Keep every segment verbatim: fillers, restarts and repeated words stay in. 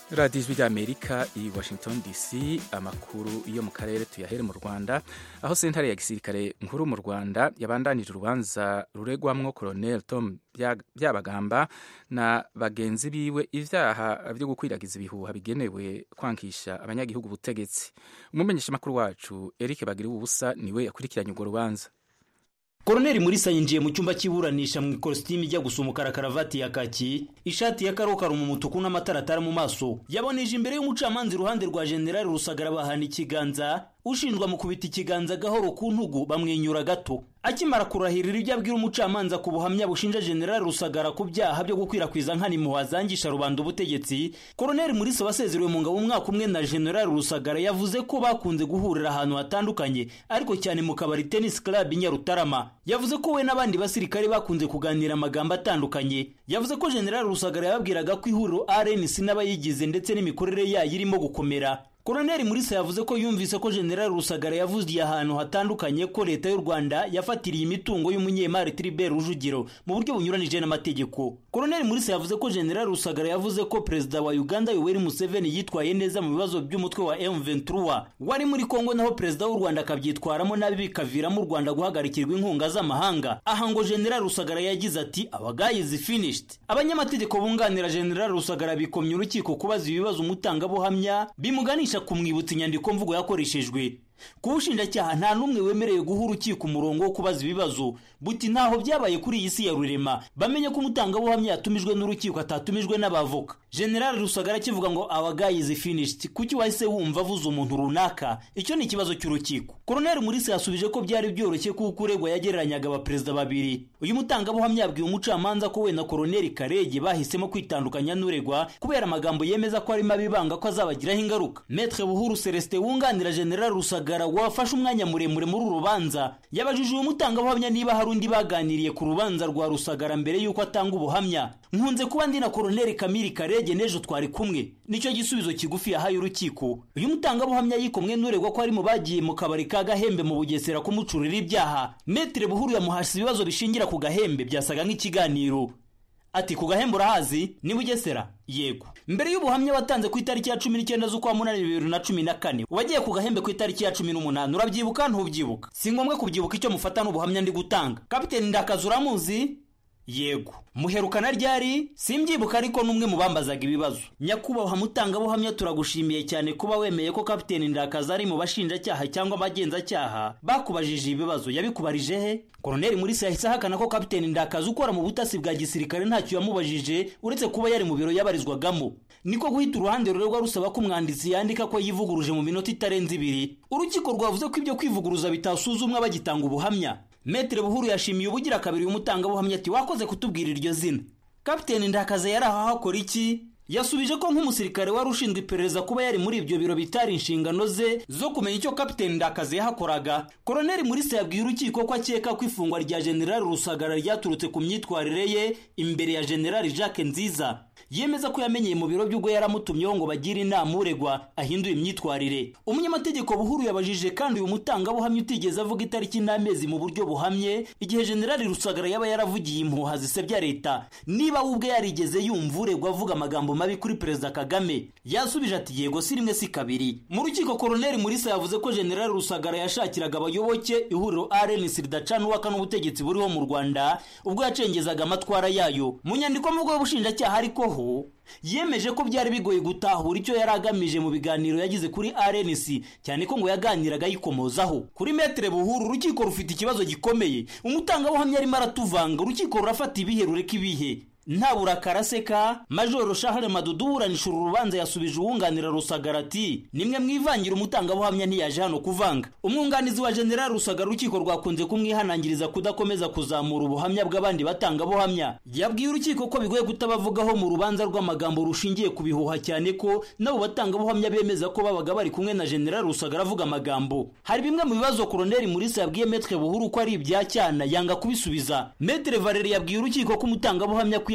radiyo ijwi ry'amerika i washington dc amakuru yo mu karere tuyahere mu rwanda aho sentare ya gisirikare nkuru mu rwanda yabandanije urubanza ruregwamwo colonel tom byabagamba na bagenzi biwe ivyaha vyo gukwiragiza ibihuha bigenewe kwankisha abanyagihugu ubutegetsi. Umumenyeshamakuru wacu Eric Bagira ubusa niwe yakurikiranye urwo rubanza. Koroneli Murisa yinjiye mu cyumba cy'iburanisha mu ikositimu ijya gusa umukara, karavati ya kaki, ishati ya karokaro mu mutuku n'amataratara mu maso. Yaboneje imbere y'umucamanza iruhande rwa General Rusagara bahana ikiganza, ushinjwa mu kubita ikiganza gahoro ku ntugu bamwenyura gato. Akimara kurahirira ibyo abwira umucamanza ku buhamya bushinja General Rusagara ku byaha byo gukwirakwiza nkani muhazangisha rubanda ubutegetsi, Koroneli Murisa wasezerewe mu ngabo umwaka umwe na General Rusagara yavuze ko bakunze guhurira ahantu hatandukanye, ariko cyane mu kabari Tennis Club Nyarutarama. Yavuze ko we n'abandi basirikare bakunze kuganira amagambo atandukanye. Yavuze ko General Rusagara yababwiraga ko ihuriro R N C n'abayigize ndetse n'imikorere yayo irimo gukomera. Koroneli Murisa yavuze ko yumvise ko General Rusagara yavuze ahantu hatandukanye ko leta y'u Rwanda yafatiriye imitungo y'umunyemari Tribert Rujugiro mu buryo bunyuranije n'amategeko. Koroneli Murisa yavuze ko General Rusagara yavuze ko Perezida wa Uganda Yoweri Museveni yitwaye neza mu bibazo by'umutwe wa M twenty-three wari muri Kongo, naho Perezida w'u Rwanda akabyitwaramo nabi bikavira mu Rwanda guhagarikirwa inkunga z'amahanga. Aha ngo General Rusagara yagize ati our guy is finished. Abanyamategeko bunganira General Rusagara bikomye urukiko kubaza ibibazo umutangabuhamya bimuganisha kumwibutsa inyandiko mvugo yakoreshejwe. Kubushinjacyaha nta numwe wemereye guha urukiko umurongo wo kubaza ibibazo, buti ntaho byabaye kuri iyi si ya rurema bamenye ko umutangabuhamya yatumijwe n'urukiko atatumijwe n'abavoka. General Rusagara kivuga ngo our guy is finished, kuki wahise wumva avuze umuntu runaka? Icyo ni ikibazo cy'urukiko. Koroneli Murisa yasubije ko byari byoroshye kuko uregwa yagereranyaga abaperezida babiri. Uyu mutangabuhamya yabwiye umucamanza ko we na Koroneli Karege bahisemo kwitandukanya n'uregwa kubera amagambo yemeza ko ari mabi banga ko azabagiraho ingaruka. Maître Buhuru Celestin wunganira General Rusagara wafashe umwanya muremure muri urubanza yabajije uyu mutangabuhamya niba hari undi baganiriye ku rubanza rwa Rusagara mbere yuko atanga ubuhamya. Nkunze kuba ndi na Koroneli Kamili Karege nejo twari kumwe, nicyo gisubizo kigufi yahaye urukiko. Uyu mutangabuhamya yikomwe n'uregwa ko ari mu bagiye mu kabari ka Gahembe mu Bugesera kumucurira ibyaha. Maître Buhuru yamuhashye ibibazo bishingira ku Gahembe byasaga nk'ikiganiro. Ati ku Gahembe urahazi ni Bugesera? Yego. Mbere y'ubuhamya watanze ku itariki ya cumi n'icyenda z'ukwa munani bibiri na cumi na kane wagiye ku Gahembe ku itariki ya cumi n'umunani, urabyibuka ntubyibuka? Si ngombwa kubyibuka, icyo mufata n'ubuhamya ndi gutanga. Kapiteni Ndakazi uramuzi? Yego. Muherukana ryari? Simbyibuka, ariko numwe mu bambazaga ibibazo. Nyakubahwa mutangabuhamya turagushimiye cyane kuba wemeye ko Kapiteni Ndakazi ari mu bashinjacyaha cyangwa abagenzacyaha bakubajije ibibazo. Yabikubarije he? Koroneli Murisa yahise ahakana ko Kapiteni Ndakazi ukora mu butasi bwa gisirikare ntacyo yamubajije uretse kuba yari mu biro yabarizwagamo. Niko guhita uruhande rurerwa rusaba ko umwanditsi yandika ko yivuguruje mu minota itarenze ibiri. Urukiko rwavuze ko ibyo kwivuguruza bitasuzumwa bagitanga ubuhamya. Maître Buhuru yashimiye ubugira kabiri umutangabuhamya ati wakoze kutubwira iryo zina. Kapiteni Ndakazi yari aho hakora iki? Yasubije ko nk'umusirikare wari ushinzwe iperereza kuba yari muri ibyo biro bitari inshingano ze zo kumenya icyo Kapiteni Ndakazi yahakoraga. Koroneli Murisa yabwiye urukiko ko akeka ko ifungwa rya General Rusagara ryaturutse ku myitwarire ye imbere ya General Jacques Nziza. Yemeza ko yamenyeye mu biro by'ubwo yaramutumyeho ngo bagire inama uregwa ahinduye imyitwarire. Umunyamategeko Buhuru yabajije kandi uyu mutangabuhamya utigeze avuga itariki n'amezi mu buryo buhamye igihe General Rusagara yaba yaravugiye impuha zisebya leta, niba ubwe yarigeze yumva uregwa avuga amagambo mabi kuri Perezida Kagame. Yasubije ati yego, si rimwe si kabiri. Mu rukiko Koroneli Murisa yavuze ko General Rusagara yashakiraga abayoboke ihuriro R N C ridacana uwaka n'ubutegetsi buriho mu Rwanda ubwo yacengezaga amatwara yayo. Mu nyandiko mvugo y'ubushinjacyaha ariko yemeje ko byari bigoye gutahura icyo yari agamije mu biganiro yagize kuri R N C, cyane ko ngo yaganiraga yikomozaho. Kuri Maître Buhuru urukiko rufite ikibazo gikomeye. Umutangabuhamya arimo aratuvanga, urukiko rurafata ibihe rureka ibihe. Ntabura karaseka. Majoro Charles Madudu uranisha urubanza yasubije uwunganira Rusagara ati nimwe mwivangira umutangabuhamya ntiyaje hano kuvanga. Umwunganizi wa General Rusagara urukiko rwakunze kumwihanangiriza kudakomeza kuzamura ubuhamya bw'abandi batangabuhamya. Yabwiye urukiko ko bigoye kutabavugaho mu rubanza rw'amagambo rushingiye ku bihuha, cyane ko nabo batangabuhamya bemeza ko babaga bari kumwe na General Rusagara avuga amagambo. Hari bimwe mu bibazo Koroneli Murisa yabwiye Maître Buhuru ko ari ibya cyana yanga kubisubiza. Maître Valeri yabwiye urukiko ko umutangabuhamya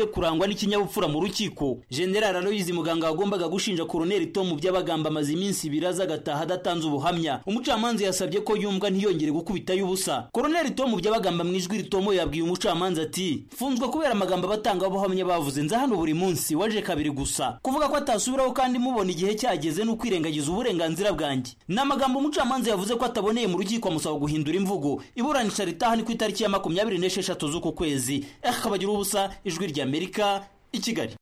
akwiye kurangwa n'ikinyabupfura mu rukiko. General Aloyizi Muganga wagombaga gushinja Colonel Tom Byabagamba amaze iminsi ibiri aza agataha adatanze ubuhamya. Umucamanza yasabye ko yumva ntiyongere gukubita y'ubusa. Colonel Tom Byabagamba mu ijwi ritomo yabwiye umucamanza ati funzwe kubera amagambo abatanga ubuhamya bavuze, nza hano buri munsi, waje kabiri gusa. Kuvuga ko atasubiraho kandi mubona igihe cyageze no kwirengagiza uburenganzira bwanjye. N'amagambo umucamanza yavuze ko ataboneye mu rukiko amusaba guhindura imvugo. Iburanisha ritaha ni ku itariki ya makumyabiri n'esheshatu z'uku kwezi. Akabagira ubusa, Ijwi ry'Amerika, i Kigali.